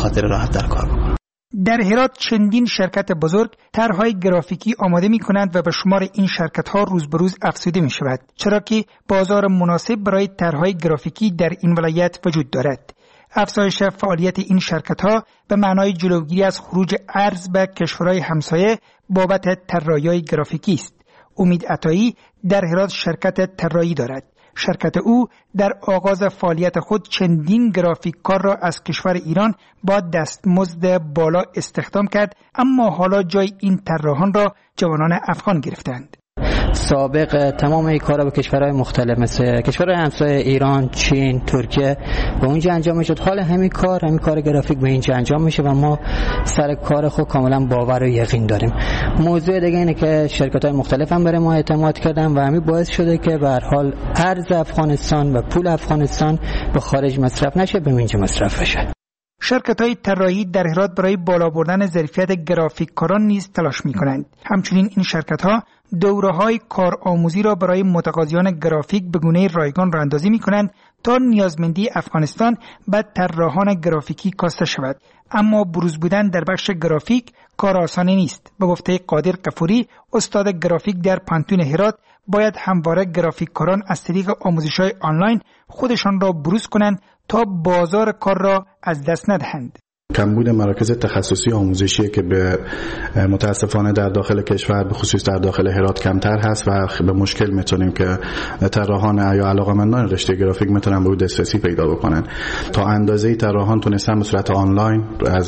خاطر راحت در کار بکنم. در هرات چندین شرکت بزرگ طرح‌های گرافیکی آماده می‌کنند و به شمار این شرکت‌ها روز به روز افزوده می‌شود، چرا که بازار مناسب برای طرح‌های گرافیکی در این ولایت وجود دارد. افزایش فعالیت این شرکت‌ها به معنای جلوگیری از خروج ارز به کشورهای همسایه بابت طراحی‌های گرافیکی است. امید عطایی در هرات شرکت طراحی دارد. شرکت او در آغاز فعالیت خود چندین گرافیک کار را از کشور ایران با دستمزد بالا استخدام کرد، اما حالا جای این طراحان را جوانان افغان گرفتند. سابق تمام این کارا به کشورهای مختلف مثل کشورهای همسایه ایران، چین، ترکیه به اونجا انجام میشد. حال همین کار گرافیک به اینجا انجام میشه و ما سر کار خود کاملا باور و یقین داریم. موضوع دیگه اینه که شرکت‌های مختلف هم برای ما اعتماد کردن و همین باعث شده که به هر حال ارز افغانستان و پول افغانستان به خارج مصرف نشه، به اینجا مصرف بشه. شرکت‌های طراحی در هرات برای بالا بردن ظرفیت گرافیک کاران نیز تلاش می‌کنند. همچنین این شرکت‌ها دوره‌های کارآموزی را برای متقاضیان گرافیک به گونه رایگان راه‌اندازی می‌کنند تا نیازمندی افغانستان به طراحان گرافیکی کاسته شود. اما بروز بودن در بخش گرافیک کار آسانی نیست. به گفته قادر قفوری، استاد گرافیک در پانتون هرات، باید همواره گرافیک کاران از طریق آموزش‌های آنلاین خودشان را بروز کنند تا بازار کار را از دست ندهند. کمبود مراکز تخصصی آموزشی که به متاسفانه در داخل کشور به خصوص در داخل هرات کمتر هست و به مشکل میتونیم که طراحان یا علاقه‌مندان رشته گرافیک میتونن به دسترسی پیدا بکنن. تا اندازه‌ای طراحان تونستن به صورت آنلاین از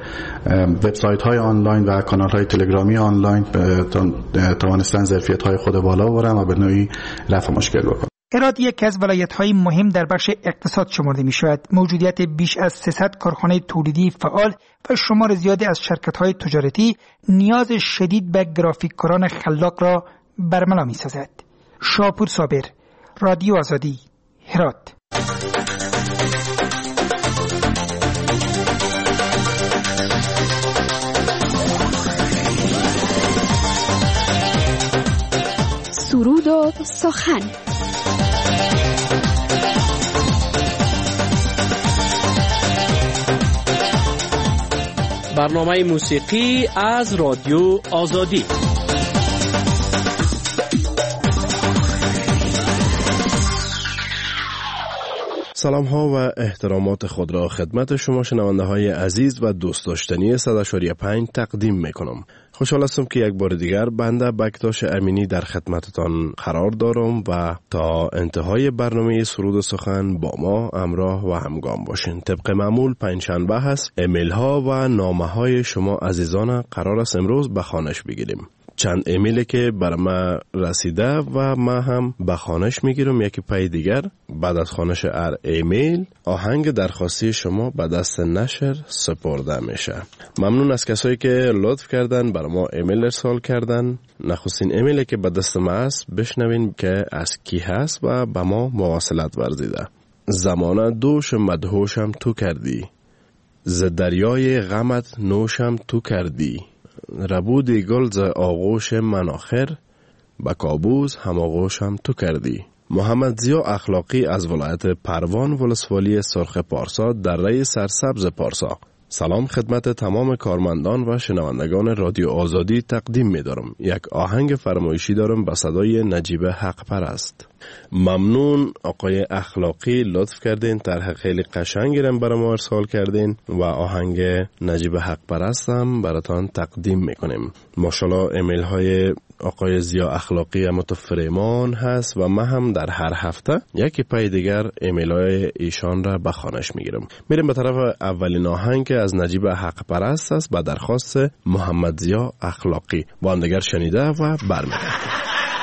وبسایت‌های آنلاین و کانال‌های تلگرامی آنلاین توانستن ظرفیت‌های خود بالا ببرن و به نوعی رفع مشکل بکنن. هرات یکی از ولایت‌های مهم در بخش اقتصاد شمرده می‌شود. موجودیت بیش از 300 کارخانه تولیدی فعال و شمار زیادی از شرکت‌های تجارتی نیاز شدید به گرافیک‌کاران خلاق را برملا می‌سازد. شاپور صابر، رادیو آزادی، هرات. سرود و سخن. برنامه موسیقی از رادیو آزادی. سلام ها و احترامات خود را خدمت شما شنونده های عزیز و دوست داشتنی 100.5 تقدیم میکنم. خوشحال هستم که یک بار دیگر بنده بکتاش امینی در خدمتتان قرار دارم و تا انتهای برنامه سرود و سخن با ما همراه و همگام باشین. طبق معمول پنجشنبه هست. ایمیل ها و نامه های شما عزیزان قرار است امروز به خوانش بگیریم. چند ایمیلی که بر ما رسیده و ما هم به خوانش میگیرم یکی پای دیگر. بعد از خوانش هر ایمیل آهنگ درخواستی شما به دست نشر سپرده میشه. ممنون از کسایی که لطف کردن بر ما ایمیل ارسال کردن. نخستین ایمیلی که به دست ما است بشنوین که از کی هست و به ما مواصلت ورزیده. زمانه دوش مدهوشم تو کردی، ز دریای غمت نوشم تو کردی، ربودی گل ز آغوش من آخر، به کابوس هم آغوشم تو کردی. محمد ضیا اخلاقی از ولایت پروان ولسوالی سرخ پارسا در ری سرسبز پارسا. سلام خدمت تمام کارمندان و شنوندگان رادیو آزادی تقدیم می دارم. یک آهنگ فرمایشی دارم به صدای نجیب حق پرست. ممنون آقای اخلاقی، لطف کردین، طرح خیلی قشنگی رو برای ما ارسال کردین و آهنگ نجیب حق پرست هم براتان تقدیم میکنیم. ماشاءالله ایمیل های آقای ضیا اخلاقی متفرمان هست و من هم در هر هفته یکی پای دیگر ایمیل های ایشان را به خوانش میگیرم. میریم به طرف اولین آهنگ که از نجیب حق پرست است به درخواست محمد ضیا اخلاقی. با هم دیگر شنیده و برمیگردیم.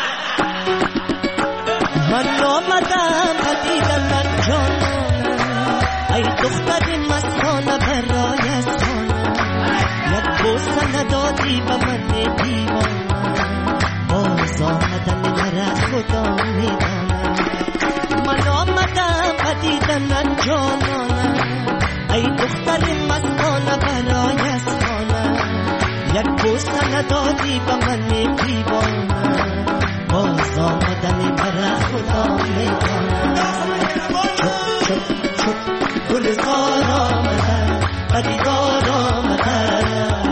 من آمدم دیدن جانم، ای دختر مستانه برای از خانم، یک بوسه ندادی به من دیوانم، باز آمدن مرا خدا میدانم. من آمدم دیدن جانم، ای دختر مستانه برای از خانم، یک بوسه ندادی به من دیوانم، باز آمدن مرا خدا میدانم. چپ چپ چپ گلزار آمدن، پدیدار آمدن.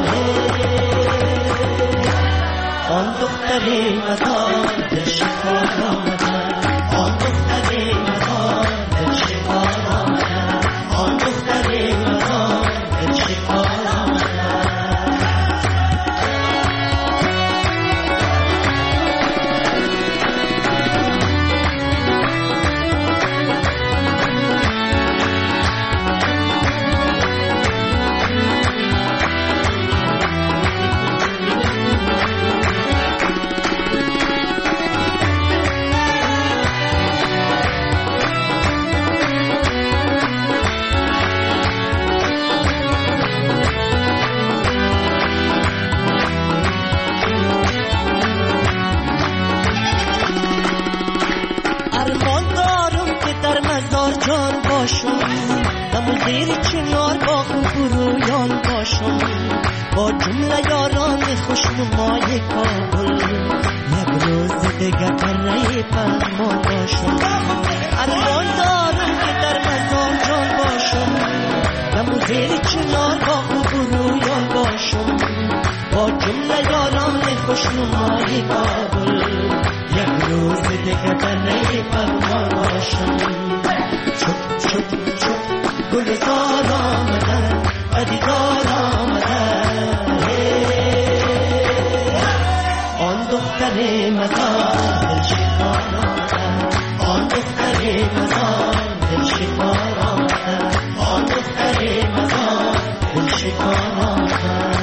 آن دختر مزار دل شکار آمدن. آن دختر مزار دل شکار آمدن. آن دختر مزار دل شکار آمدن. زیر چنار با خوب رویان باشم، با جمله یاران خوشنمای کابل، یک روز دیگه پره فرمان باشم. ارمان دارم که در مزار جان باشم، دم زیر چنار با خوب رویان باشم، با جمله یاران خوشنمای کابل، یک روز دیگه پره فرمان باشم. چپ چپ چپ گلزار آمدن، پدیدار آمدن. آن دختر مزار دل شکار آمدن. آن دختر مزار دل شکار آمدن. آن دختر مزار دل شکار آمدن.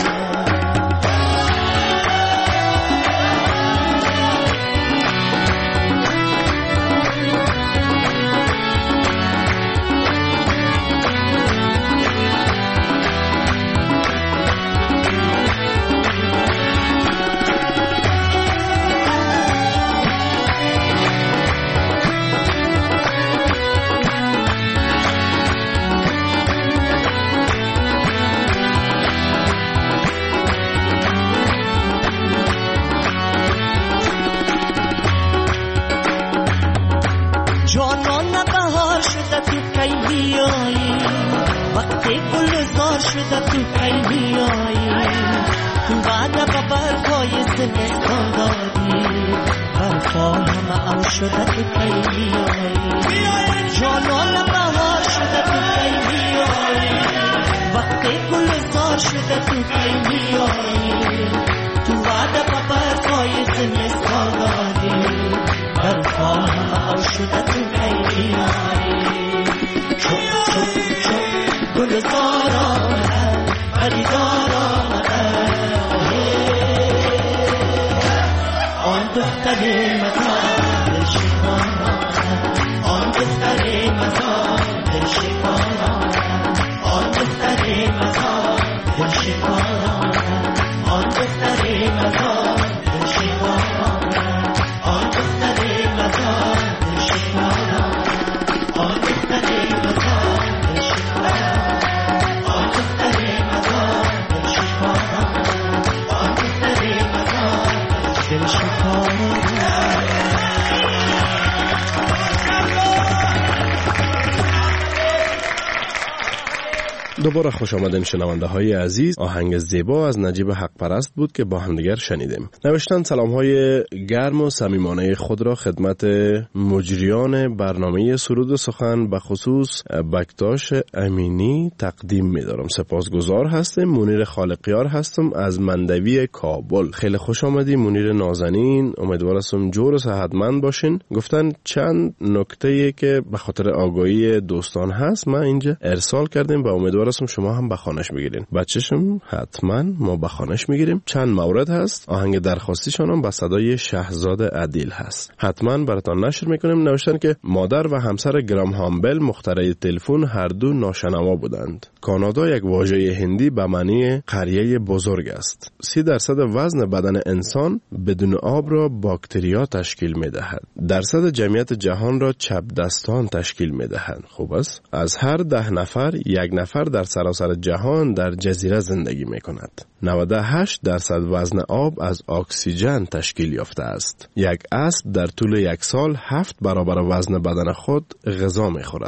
وقتی گلزار شده تو کی میایی، تو بعد برفای زمستان دادی، برفا همه او شده تو کی میایی. جانان بهار شده تو کی میایی، وقتی گلزار شده تو کی میایی، تو بعد برفای زمستان دادی، برفا همه او شده تو کی میایی. گلزار آمدن، پدیدار آمدن. آن دختر مزار دل شکار آمدن. آن دختر مزار دل شکار آمدن. آن دختر مزار دل شکار آمدن. آن دختر مزار دل شکار آمدن. آن دختر مزار دل شکار آمدن. آن دختر مزار دل شکار دوباره خوش آمدین شنونده های عزیز. آهنگ زیبا از نجیب حق پرست بود که با همدیگر شنیدیم. نوشتن سلام های گرم و صمیمانه خود را خدمت مجریان برنامه سرود و سخن به خصوص بکتاش امینی تقدیم می دارم. سپاسگزار هستم. منیر خالقیار هستم از مندوی کابل. خیلی خوش آمدی منیر نازنین. امیدوارم جور و صحتمند باشین. گفتن چند نکته که به خاطر آگاهی دوستان هست ما اینجا ارسال کردیم و امیدوارم شما هم بخوانش میگیرین. بچه‌شم حتما ما بخوانش میگیریم. چند مورد هست. آهنگ درخواستیشون هم با صدای شهزاد عدیل هست. حتما براتون نشر میکنیم. نوشتن که مادر و همسر گرام هامبل مخترع تلفن هر دو ناشنوا بودند. کانادا یک واژه هندی به معنی قریه بزرگ است. 30% وزن بدن انسان بدون آب را باکتریا تشکیل میدهد. درصد جمعیت جهان را چپ دستان تشکیل میدهند. خوب است. از هر 10 نفر یک نفر در سراسر جهان در جزیره زندگی میکند. 98% وزن آب از اکسیژن تشکیل یافته است. یک اسب در طول یک سال 7 برابر وزن بدن خود غذا میخورد.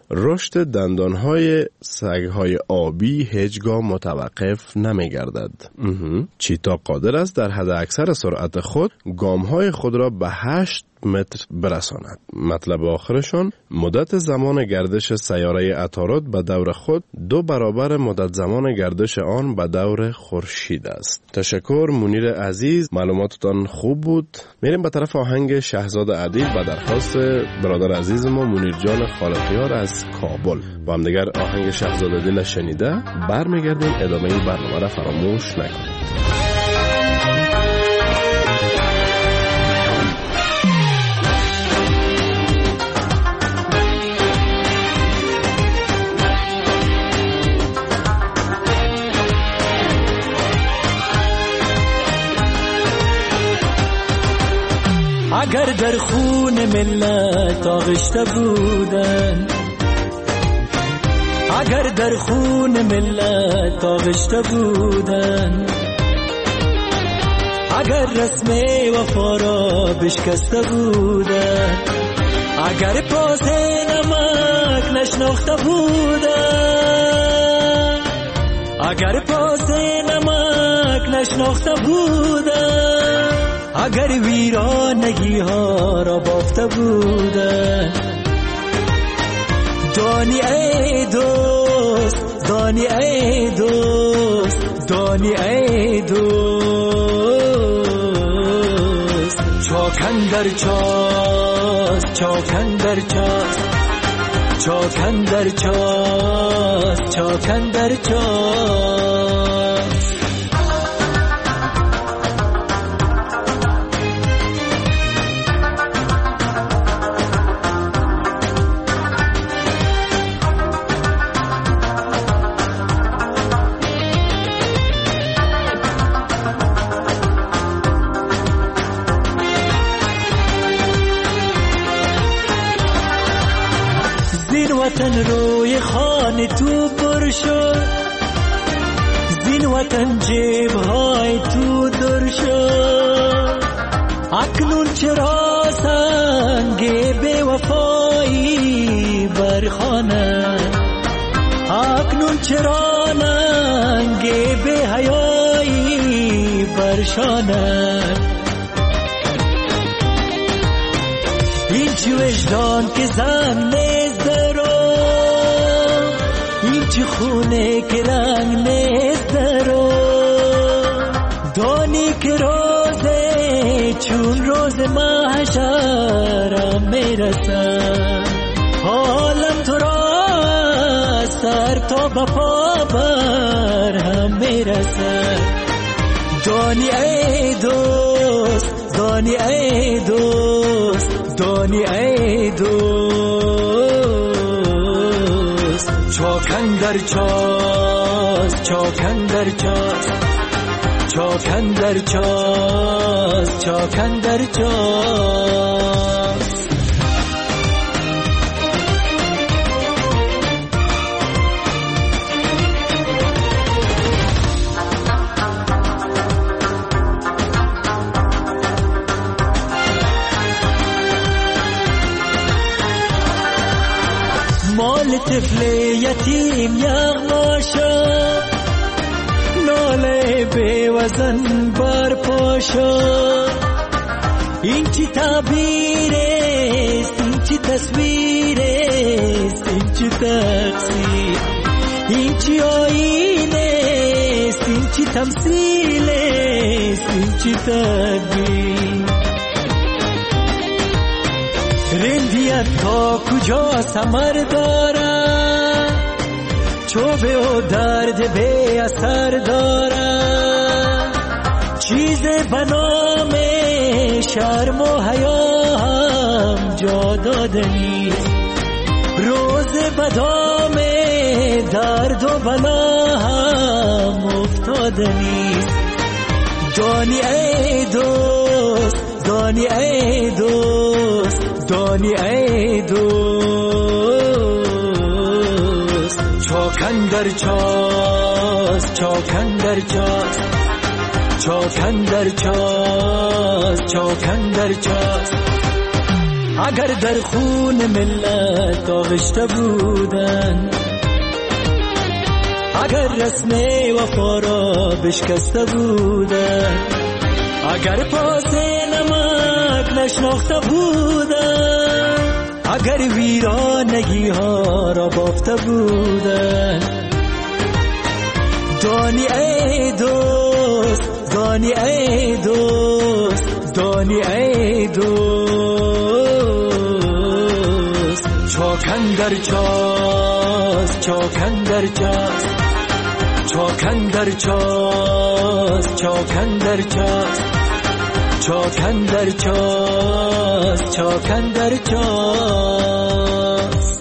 رشد دندانهای سگهای آبی هیچگاه متوقف نمی‌گردد. چیتا قادر است در حد اکثر سرعت خود گام‌های خود را به 8 متر برساند. مطلب آخرشان مدت زمان گردش سیاره عطارد به دور خود 2 برابر مدت زمان گردش آن به دور خورشید است. تشکر منیر عزیز، معلوماتتان خوب بود. میریم به طرف آهنگ شهزاد عدیل و درخواست برادر عزیز ما منیر جان خالقیار از کابل. با هم دیگر آهنگ شهزاد عدیل شنیده برمیگردیم. ادامه برنامه را فراموش نکنید. اگر در خون ملت آغشته بودن، اگر در خون ملت آغشته بودن، اگر رسم وفا را بشکسته بودن، اگر پاس نمک نشناخته بودن، اگر پاس نمک نشناخته بودن، اگر ویرانگی ها را بافته بودن، دانی ای دوست، دانی ای دوست، دانی ای دوست، چاکن در چاست، چاکن در چاست، چاکن در چاست، چاکن در چاست. وطن روی خانه تو پر شد، زین وطن جیب‌های تو در شد، اکنون چرا سنگ بی وفایی برخانه، اکنون چرا ننگ بی حیایی برشانه، این چی وجدان که زنگ نیست درو، این چی خونه که رنگ نیست درو، دانی که روزه چون روز محشر میرسن، حالم تو را سر تا به پا بر هم میرسن، دانی ای دوست، دانی ای دوست، دانی ای دوست، چاکن در چاست، چاکن در چاست، چاکن در چاست، چاکن در چاست. مال طفل یتیم یغما شد، ناله بی وزن برپا شد، این چی تعبیر است، این چی تصویر است، این چی تقصیر، این چی آینه است، این چی تمثیل است، این چی تدبیر، رندیت تا کجا ثمر دارد، چوبه و درد بی اثر دارد، چیز به نام شرم و حیا هم جا داده نیست، روز به دام درد و بلا هم افتاده نیست، دانی ای دوست، دانی ای دوست، دانی ای دوست، چاکن در چاست، چاکن در چاست، چاکن در چاست، چاکن در چاست، اگر در خون ملت آغشته بودن، اگر رسم وفا را بشکسته بودن، اگر پاس نمک نشناخته بودن، اگر ویرانگی ها را بافته بودن. دانی ای دوست، دانی ای دوست، دانی ای دوست، چاکندر چاست، چاکندر چاست، چاکندر چاست، چاکندر چاست، چاکندر چاست، چاکندر چاست.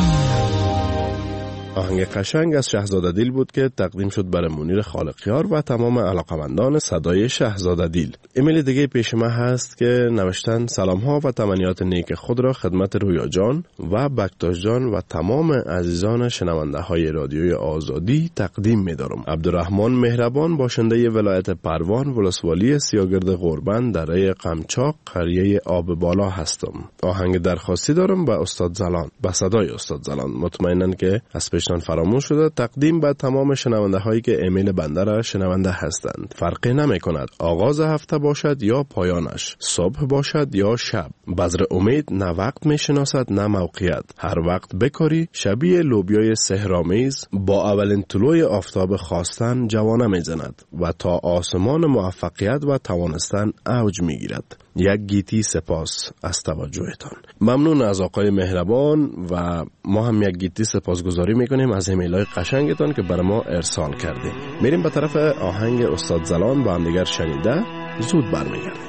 آهنگ قشنگ از شهزاده دیل بود که تقدیم شد برای منیر خالقیار و تمام علاقمندان صدای شهزاده دیل. ایمیل دیگه پیش ما هست که نوشتن سلام ها و تمنیات نیک خود را خدمت رویا جان و بکتاش جان و تمام عزیزان شنونده های رادیوی آزادی تقدیم می دارم. عبدالرحمن مهربان باشنده ولایت پروان ولسوالی سیاگرد غربند دره قمچاق قریه آب بالا هستم. آهنگ درخواستی دارم به استاد زلان، به صدای استاد زلان. مطمئنن که از پیشتان فراموش شده تقدیم به تمام شنونده هایی که ایمیل بنده را شنونده هستند. فرقی نمی کند آغاز هفته باشد یا پایانش، صبح باشد یا شب. بذر امید نه وقت می شناسد نه موقعیت. هر وقت بکاری شبیه لوبیای سحرآمیز با اولین طلوع آفتاب خواستن جوانه می زند و تا آسمان موفقیت و توانستن اوج می گیرد. یک گیتی سپاس از توجهتان. ممنون از آقای مهربان و ما هم یک گیتی سپاسگزاری میکنیم از ایمیل‌های قشنگتان که برای ما ارسال کردیم. میریم به طرف آهنگ استاد زلان با هم دیگر شنیده زود برمیگردیم.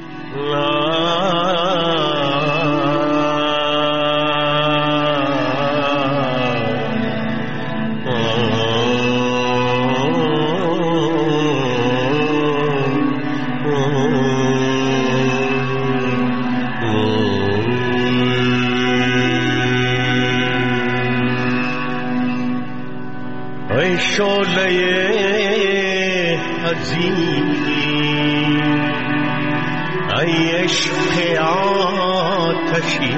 شعله عزیز ای عشق آتشی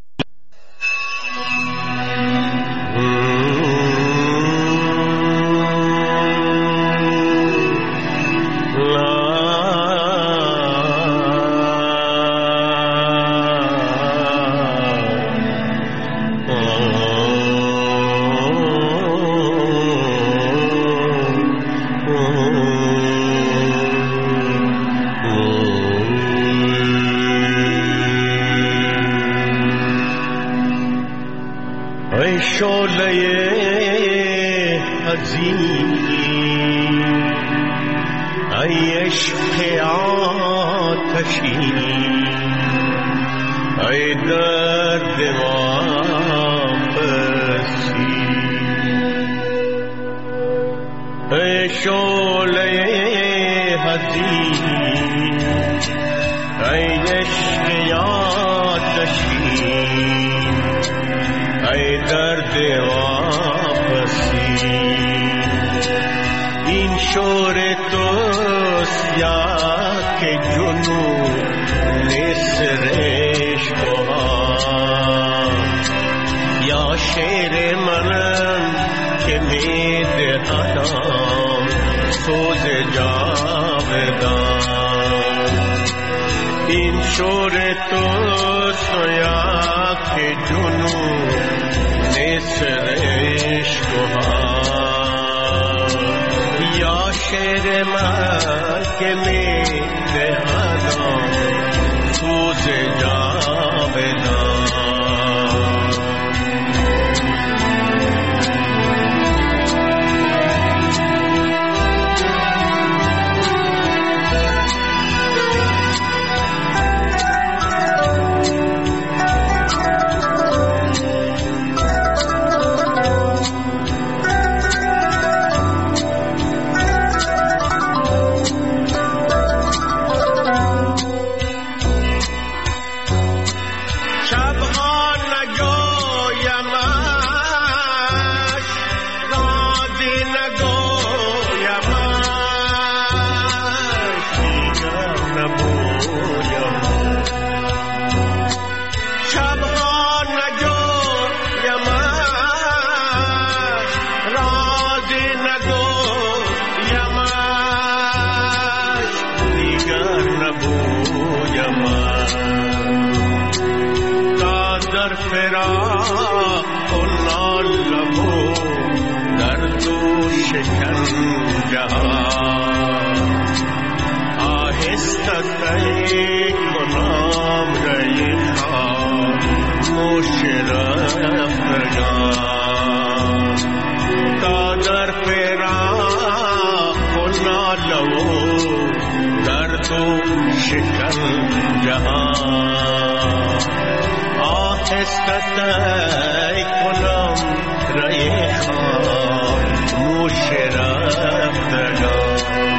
شعله عزیز ای عشق آتشی ای درد واپسی ای شعله عزیز ای عشق آتشی ای درد واپسی این شور توست یا که جنون نسرش بها یا شیر منم که میدهدم سوز جاودان این شور توست یا که جنون نسرش یا شیر من که می دهدم سوز جاودان شکنجه آهسته تی کنم ریخا مشرفتگان تا در پیرا کنالو در تو شکنجه آهسته تی کنم ریخا مشرفتگان.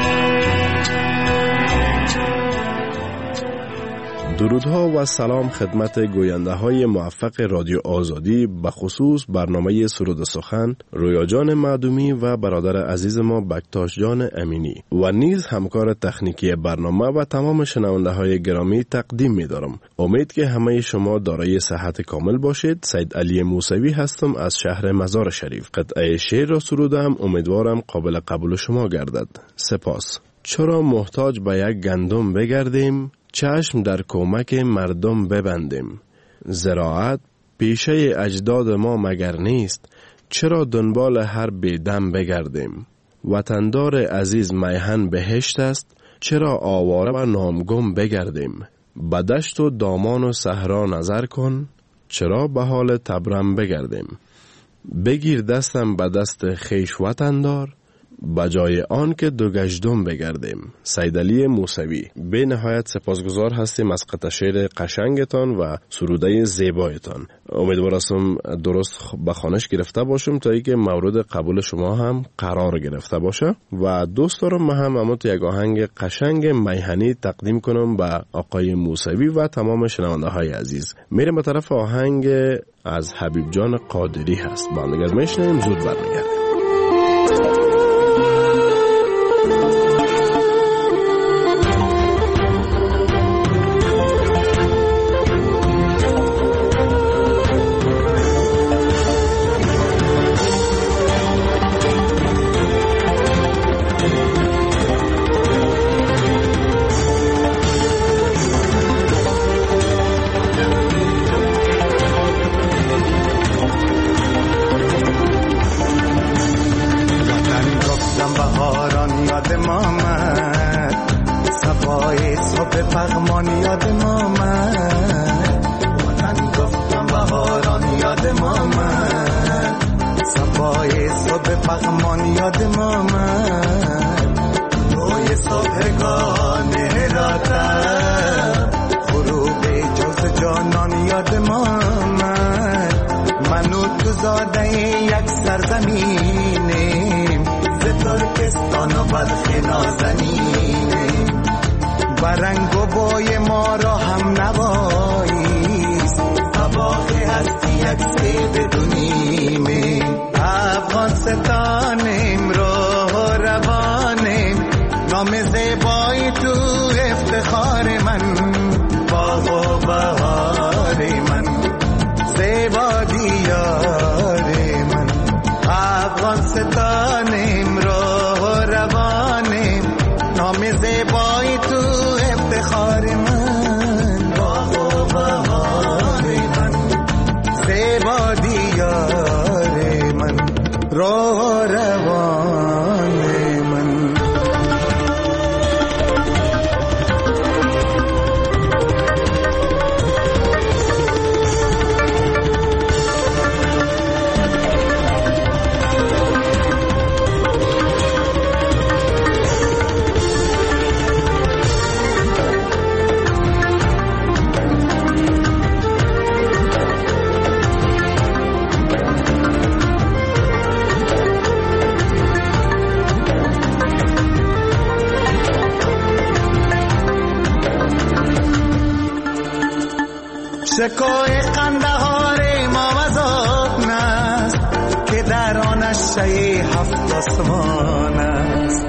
درودها و سلام خدمت گوینده های موفق رادیو آزادی، به خصوص برنامه سرود سخن رویا جان معدومی و برادر عزیز ما بکتاش جان امینی و نیز همکار تکنیکی برنامه و تمام شنونده های گرامی تقدیم می دارم. امید که همه شما دارای صحت کامل باشید. سید علی موسوی هستم از شهر مزار شریف. قطعه شعر را سرودم، امیدوارم قابل قبول شما گردد. سپاس. چرا محتاج به یک گندم بگردیم، چشم در کمک مردم ببندیم. زراعت پیشه اجداد ما مگر نیست، چرا دنبال هر بیدم بگردیم. وطندار عزیز میهن بهشت است، چرا آواره و نامگم بگردیم. به دشت و دامان و صحرا نظر کن، چرا به حال تبرم بگردیم. بگیر دستم به دست خویش وطندار، بجای آن که دو گشتم بگردیم. سید علی موسوی. به نهایت سپاسگزار هستیم از قطع شعر قشنگتان و سروده زیبایتان. امیدوار هستم درست به خوانش گرفته باشم تا اینکه مورد قبول شما هم قرار گرفته باشه و دوست دارم من هم اما یک آهنگ قشنگ میهنی تقدیم کنم به آقای موسوی و تمام شنونده های عزیز. میرم به طرف آهنگ از حبیب جان قادری هست. با هم دیگر میشنیم، زود برمیگردیم. شکوه قندهار ما وزاد نست که در آنش شی هفت آسمان است.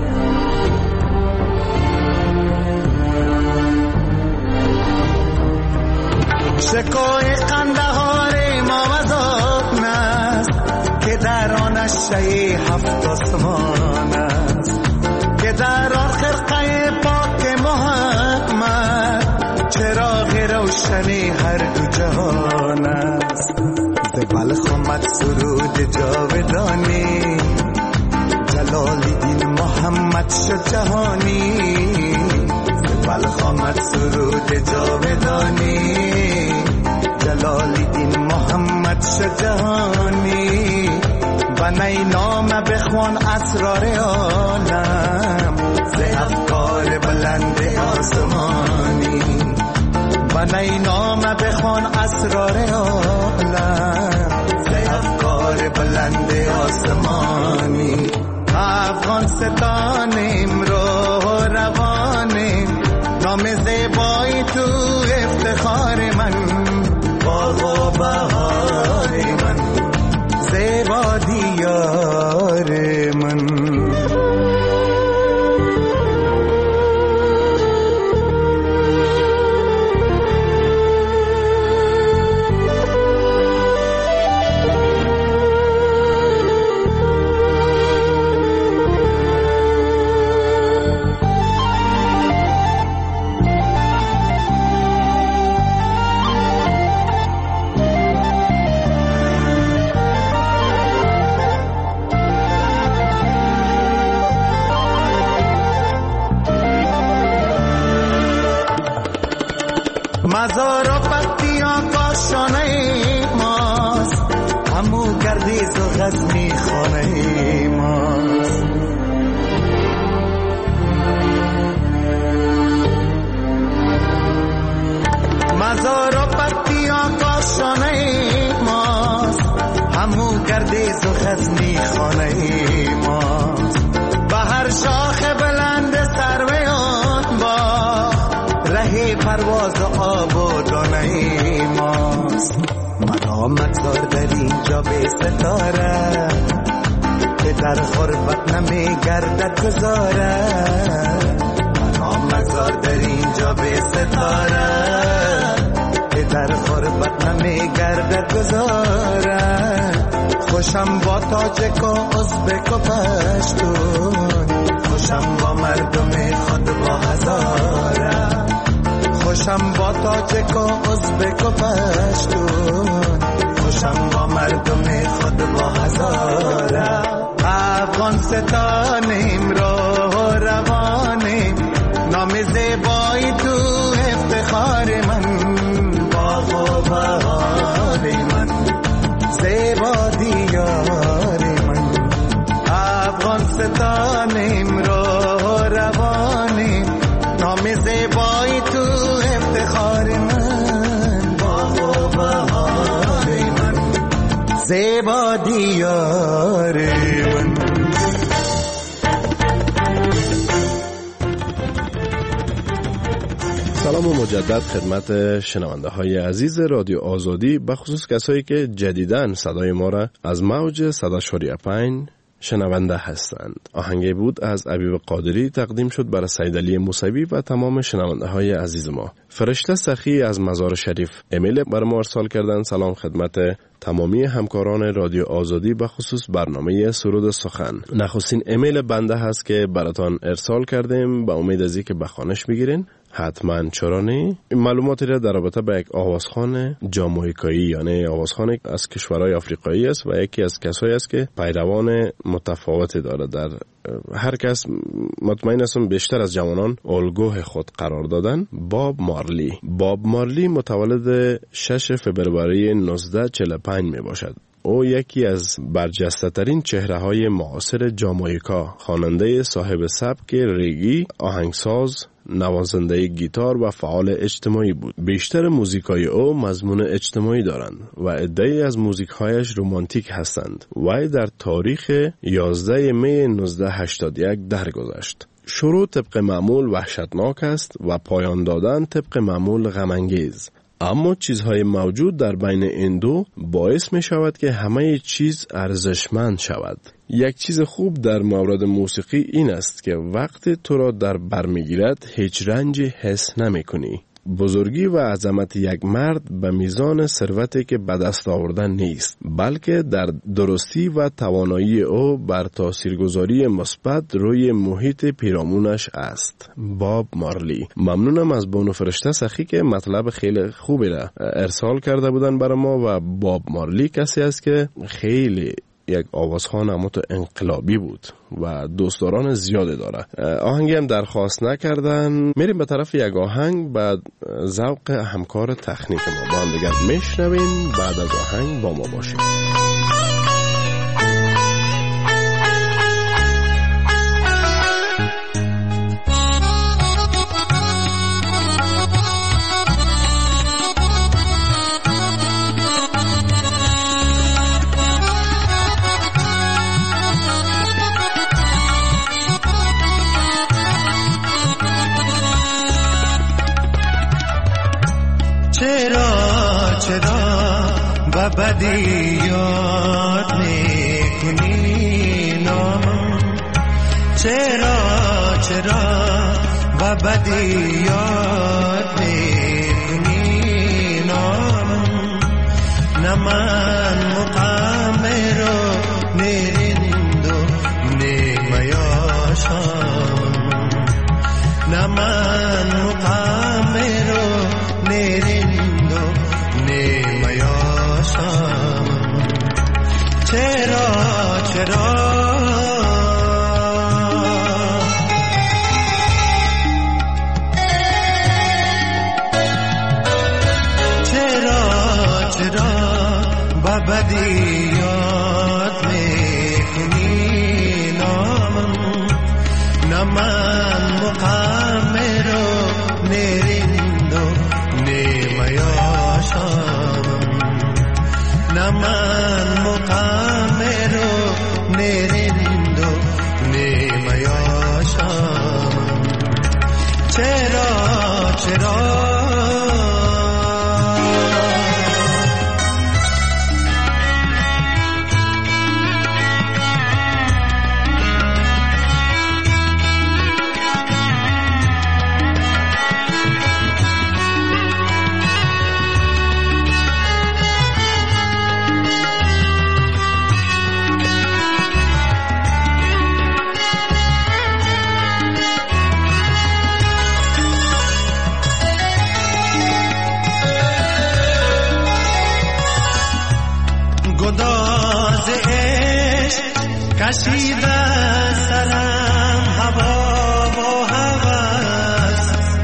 شکوه قندهار ما وزاد نست که در آنش شی هفت آسمان است. که در آن خرقه پاک محمد چراغ روشنی هر دو جهان است. ز بلخ آمد سرود جاودانی محمد شد جهانی، بلخ آمد سرود جاودانی. جلال‌الدین محمد شد جهانی، بنای نام بخوان اسرار عالم ز افکار بلند آسمانی. بنای نام بخوان اسرار عالم ز افکار بلند آسمانی. افغانستانیم رو روانیم، نام زیبای تو افتخار من. باغ و بهار من، زیبا دیار من. مزار و پتیان کاشانه ماست، همو گردیز و غزنی خانه ماست. مزار و پتیان کاشانه ماست، همو گردیز و غزنی خانه ماست. به هر شاخ بلند سروی آن با ره پرواز آب و دانه ماست. من مزار در اینجا به ستاره، که در غربت نمی گردد گذاره. من مزار در اینجا به ستاره، که در غربت نمی گردد گذاره. خوشم با تاجک و ازبک و پشتون، خوشم با مردم خود با هزاره. خوشم با تاجک و ازبک و پشتون، خوشم با مردم خود با هزاره. افغانستانیم رو روانیم، نام زیبایی تو افتخار من. باغ و بهار من، زیبا دیار من. افغانستانیم رو روانیم، نام زیبایی تو افتخار من. باغ و بهار من، زیبا دیار من. سلام و مجدد خدمت شنونده های عزیز رادیو آزادی، به خصوص کسایی که جدیداً صدای ما را از موج 100.5 شنونده هستند. آهنگی بود از عبیب قادری، تقدیم شد برای سیدعلی موسوی و تمام شنونده های عزیز ما. فرشته سخی از مزار شریف ایمیل بر ما ارسال کردن. سلام خدمت تمامی همکاران رادیو آزادی، به خصوص برنامه سرود سخن. نخستین ایمیل بنده هست که براتان ارسال کردیم، با امید از اینکه بخوانش بگیرین. حتما چرا نه. این معلوماتی را در رابطه با یک آوازخوان جامائیکایی، یعنی آوازخوان از کشورهای آفریقایی است و یکی از کسایی است که پیروان متفاوتی داره. در هر کس مطمئن هستم بیشتر از جوانان الگوی خود قرار دادن. باب مارلی متولد 6 فوریه 1945 می باشد. او یکی از برجسته ترین چهره های معاصر جامائیکا، خواننده صاحب سبک ریگی، آهنگساز، نوازنده گیتار و فعال اجتماعی بود. بیشتر موزیکای او مضمون اجتماعی دارند و عده‌ای از موزیک‌هایش رمانتیک هستند. وی در تاریخ 11 می 1981 درگذشت. شروع طبق معمول وحشتناک است و پایان دادن طبق معمول غم‌انگیز. اما چیزهای موجود در بین این دو باعث می شود که همه چیز ارزشمند شود. یک چیز خوب در مورد موسیقی این است که وقتی تو را در بر می گیرد هیچ رنجی حس نمی کنی. بزرگی و عظمت یک مرد به میزان ثروتی که به دست آوردن نیست، بلکه در درستی و توانایی او بر تاثیرگذاری مثبت روی محیط پیرامونش است. باب مارلی. ممنونم از بانو فرشته سخی که مطلب خیلی خوبی را ارسال کرده بودن برای ما. و باب مارلی کسی است که خیلی یک آوازها نماد انقلابی بود و دوستداران زیاده داره. آهنگی هم درخواست نکردن. میریم به طرف یک آهنگ، بعد ذوق همکار تکنیک ما با هم دیگر میشنویم. بعد از آهنگ با ما باشیم. بدی یاد میکنی نامم، چرا و بدی یاد میکنی نامم، نه من مقامر و نرند و نمیاشم، نه من مقامر و نرند و نمیاشم. چرا با بدی یاد میکنی نامم، نه من مقامر و نرند و نمیاشم، نه من مقامر و نرند و نمیاشم. چرا گداز عشق کشیده سرم هوا و هوس،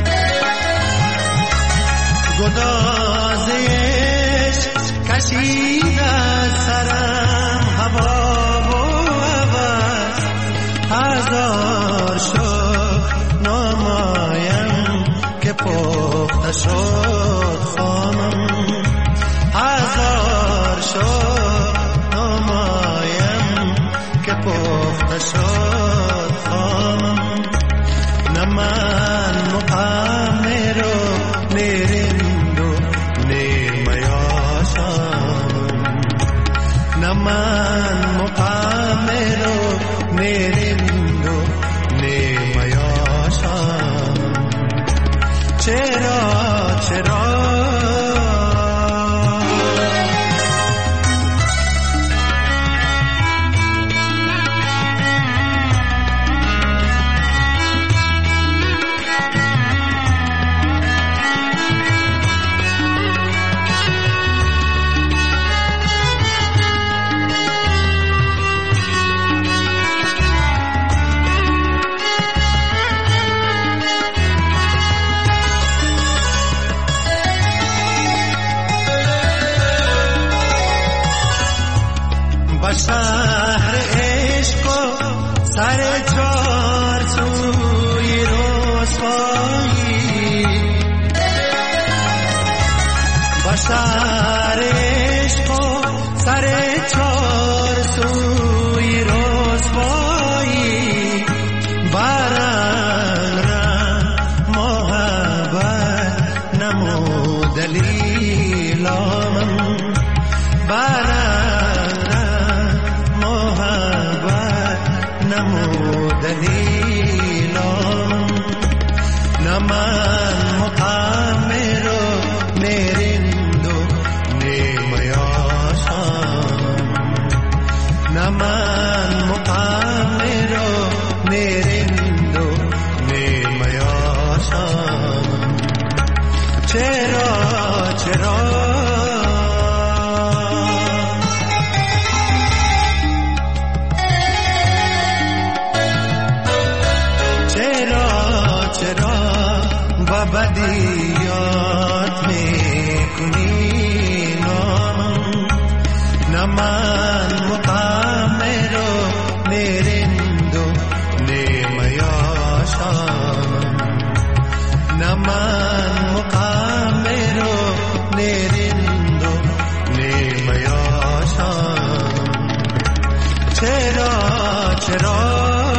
گداز عشق کشیده سرم هوا و هوس، هزار شد نامایم که پخته شد خانم، هزار شد نامایم که پخته شد خانم، نه من مقامر و نرند و نمیاشم، نه من مقامر و نرند و نمیاشم. چرا شهر عشق و سر چار سوی رسوایی، با شهر عشق و سر چار سوی رسوایی، برنگ محبت نمود دلیلام، دلیلم، نه من مقامر و نرند و نمیاشم، نه من مقامر و نرند و نمیاشم. چرا ابدیات میکنی نامم نه من مقامر و نرند و نمیاشامم نه من مقامر و نرند و نمیاشامم چرا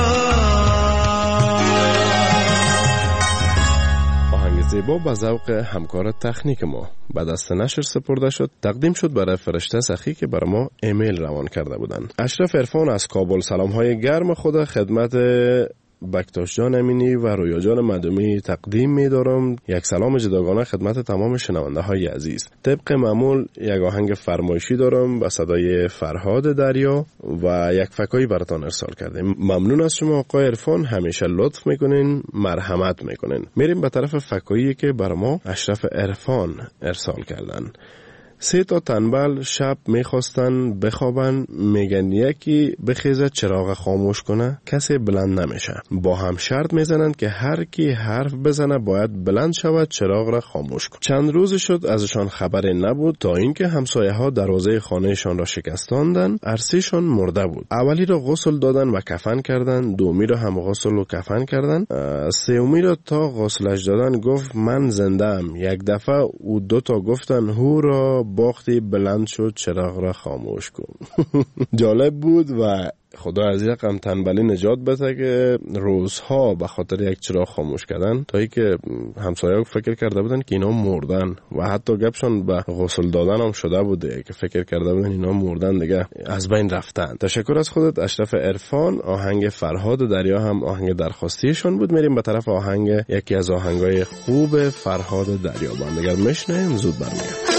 زیبا به ذوق همکار تکنیک ما بعد از نشر سپرده شد، تقدیم شد برای فرشته سخی که برای ما ایمیل روان کرده بودند. اشرف عرفان از کابل سلام های گرم خود خدمت بکتاش جان امینی و رویا جان مدومی تقدیم می دارم. یک سلام جداگانه خدمت تمام شنونده های عزیز. طبق معمول یک آهنگ فرمایشی دارم با صدای فرهاد دریا و یک فکایی براتان ارسال کردیم. ممنون از شما آقای عرفان، همیشه لطف میکنین، مرحمت میکنین. میریم به طرف فکایی که بر ما اشرف عرفان ارسال کردن. 3 تا تنبل شب میخواستن بخوابن، میگن یکی بخیزه چراغ خاموش کنه، کسی بلند نمیشه. با هم شرط میزنن که هر کی حرف بزنه باید بلند شود چراغ را خاموش کنه. چند روز شد ازشان خبری نبود تا اینکه همسایه ها دروازه خانهشان را شکستاندن. عرسیشان مرده بود. اولی را غسل دادن و کفن کردن، دومی را هم غسل و کفن کردن، سومی را تا غسلش دادن گفت من زنده ام. یک دفعه او 2 تا گفتن هورا، باختی بلند شد چراغ را خاموش کن. جالب بود و خدا از یک رقم تنبلی نجات بده که روزها به خاطر یک چراغ خاموش کردن تا ای که همسایه‌ها فکر کرده بودن که اینا مردن و حتی گپشون به غسل دادن هم شده بوده که فکر کرده بودن اینا مردن دیگه از بین رفتن. تشکر از خودت اشرف عرفان. آهنگ فرهاد دریا هم آهنگ درخواستیشون بود. میریم به طرف آهنگ یکی از آهنگای خوب فرهاد دریا اگر میشنیم زود برمیگردیم.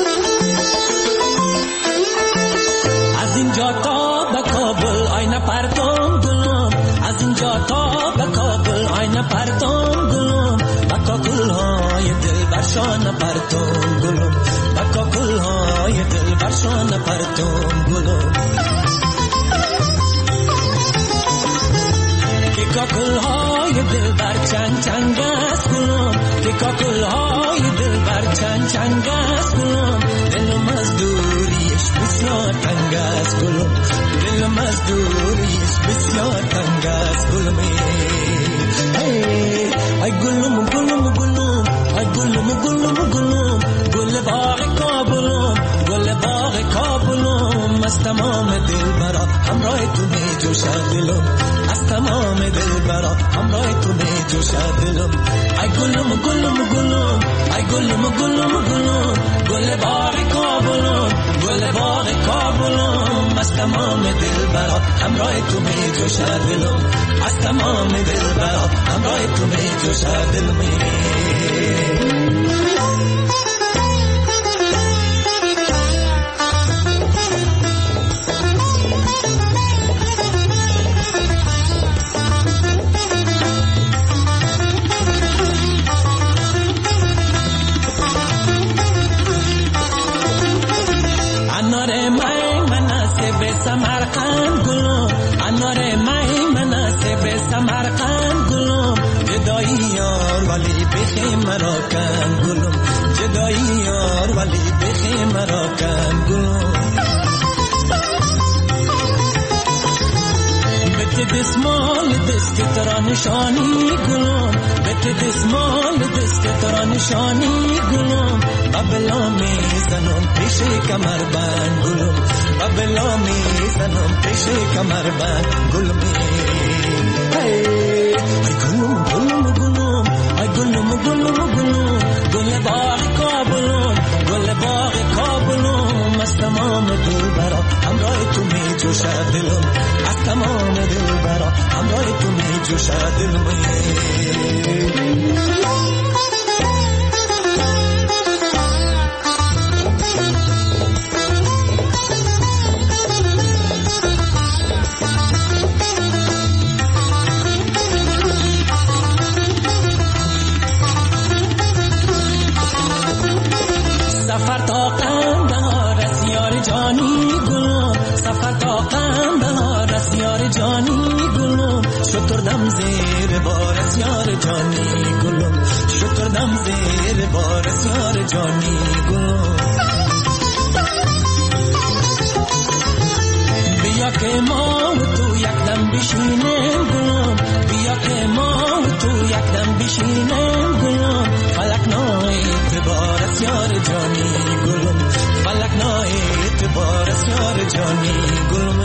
از اینجا تا به کابل آینه پرتم گلم، از اینجا تا به کابل آینه پرتم گلم، با کاکل‌های دل برشان پرتم گلم، با کاکل‌های دل برشان پرتم گلم، که کاکل‌های دل بر چنگ چنگ است گلم، که کاکل‌های دل بر چنگ چنگ است گلم، دلم از دوریش بسیار تنگ است گلم، دلم از دوریش بسیار تنگ است گلم. ای گلم گلم گلم، ای گلم گلم گلم، گل باغ کابلم، گل باغ کابلم، از تمام دل برا همراه تو می جوشد دلم، از تمام دل برا همراه تو می جوشد دلم. ای گلم گلم گلم، ای گلم گلم گلم، گل باغ کابلم، گل باغ کابلم، از تمام دل برا همراه تو می جوشد دلم، از تمام دل برا همراه تو می جوشد دلم. سمرقند گلم، انار مای مناسب سمرقند گلم، جدایی یار ولی بخی مرا کن گلم، جدایی یار ولی بخی مرا کن گلم. بت دسمال دست ترا نشانی گلم، بت دسمال دست ترا نشانی گلم، ببلا میزنم پیش کمر بند گلم، ببلا میزنم پیش کمر بند گلم. ای گلم گلم گلم، ای گلم گلم گلم، گل باغ کابلم، گل باغ کابلم، از تمام دل برا همراه تو می جوشد دلم، از تمام دل برا همراه تو می جوشد دلم. سفر تا قندهار از یار جانی گلم، سفر تا قندهار از یار جانی گلم، شتردم زیر بار از یار جانی گلم، ستردم زیر بار سیار جانی گلم بیا که ما و تو یکدم بشینیم گلم بیا که ما و تو یکدم بشینیم گلم فلک نای اعتبار سیار جانی گلم فلک نای اعتبار سیار جانی گلم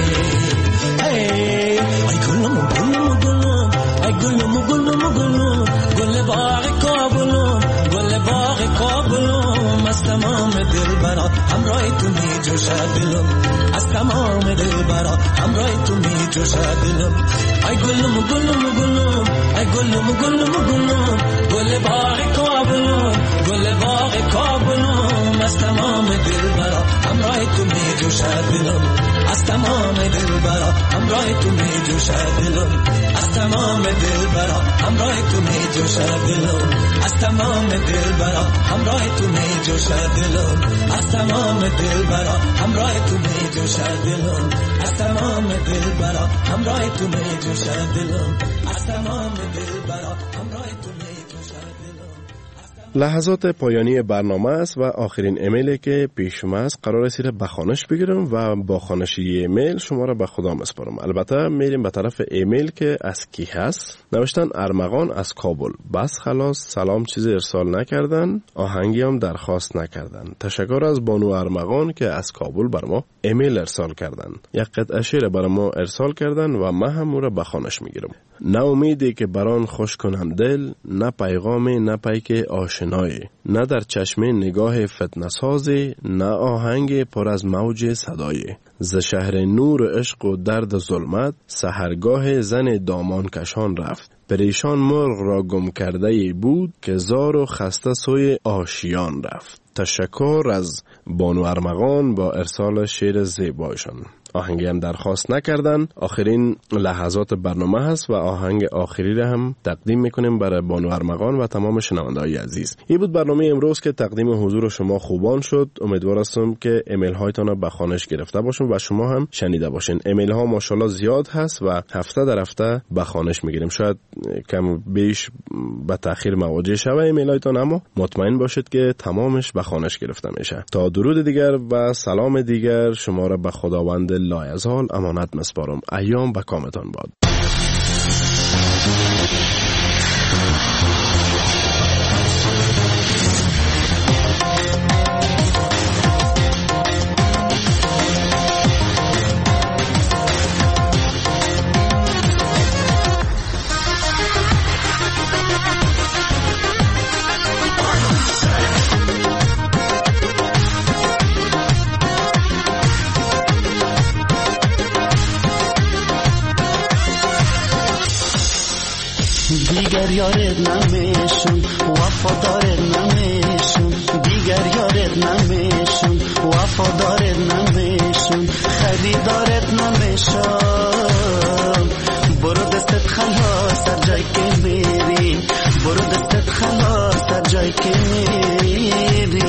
ای گلم گلم گلم ای گلم گلم گلم گل باغ کابلم گل باغ کابلم از تمام دل برا همراه تو می جوشد دلم از تمام دل برا همراه تو می جوشد دلم ای گلم گلم گلم ای گلم گلم گلم گل باغ کابلم گل باغ کابلم از تمام دل برا همراه تو می جوشد دلم از تمام دل برا همراه تو می جوشد دلم از تمام دل برا همراه تو می جوشد دلم از تمام دل برا همراه تو می جوشد دلم از تمام دل برا همراه تو می جوشد دلم از تمام دل برا همراه تو می جوشد دلم از تمام دل برا همراه تو می جوشد دلم. لحظات پایانی برنامه است و آخرین ایمیلی که پیشم است قرار است به خوانش بگیرم و با خوانش ایمیل شما را به خدا مسپارم. البته میریم به طرف ایمیل که از کی هست. نوشتن ارمغان از کابل. بس خلاص سلام چیزی ارسال نکردن، آهنگی هم درخواست نکردن. تشکر از بانو ارمغان که از کابل بر ما ایمیل ارسال کردن. یک قطعه شعر بر ما ارسال کردن و ما هم او را به خوانش میگیرم. نه امیدی که بران خوش کنم دل، نه پیغامی نه پیک آشنایی، نه در چشم نگاه فتنه سازی، نه آهنگ پر از موج صدایی. ز شهر نور عشق و درد ظلمت، سحرگاه زن دامان کشان رفت. پریشان مرغ را گم کرده بود که زار و خسته سوی آشیان رفت. تشکر از بانو ارمغان با ارسال شعر زیبایشان. آهنگی هم درخواست نکردن. آخرین لحظات برنامه هست و آهنگ آخری را هم تقدیم میکنیم برای بانو ارمغان و تمام شنونده‌های عزیز. این بود برنامه امروز که تقدیم حضور شما خوبان شد. امیدوار هستم که ایمیل هایتان را به خوانش گرفته باشم و شما هم شنیده باشین. ایمیل ها ماشاءالله زیاد هست و هفته در هفته به خوانش میگیریم. شاید کم بیش به تاخیر مواجه شوه ایمیل هایتان، اما مطمئن باشید که تمامش به خوانش گرفته میشه. تا درود دیگر و سلام دیگر شما را به خداوند لایزال امانت مسپارم. ایام به کامتان باد. دیگر یارت نمیشم وفادارت نمیشم دیگر یارت نمیشم وفادارت نمیشم خریدارت نمیشم برو دستت خلاص در جای که میری برو دستت خلاص در جای که میری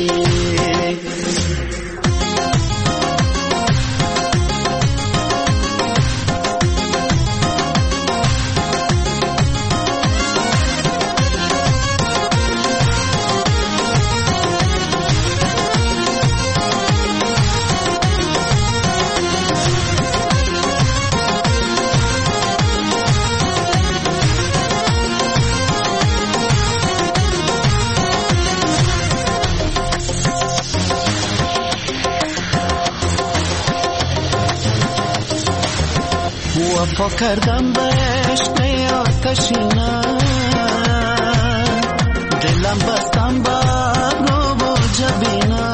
وفا کردم به عشق آتشینه دلم بستم بر و جبینه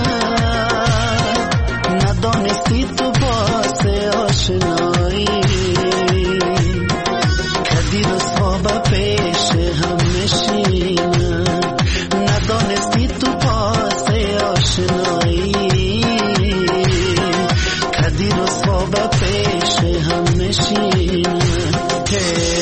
ندانستی تو باعث آشنایی کدی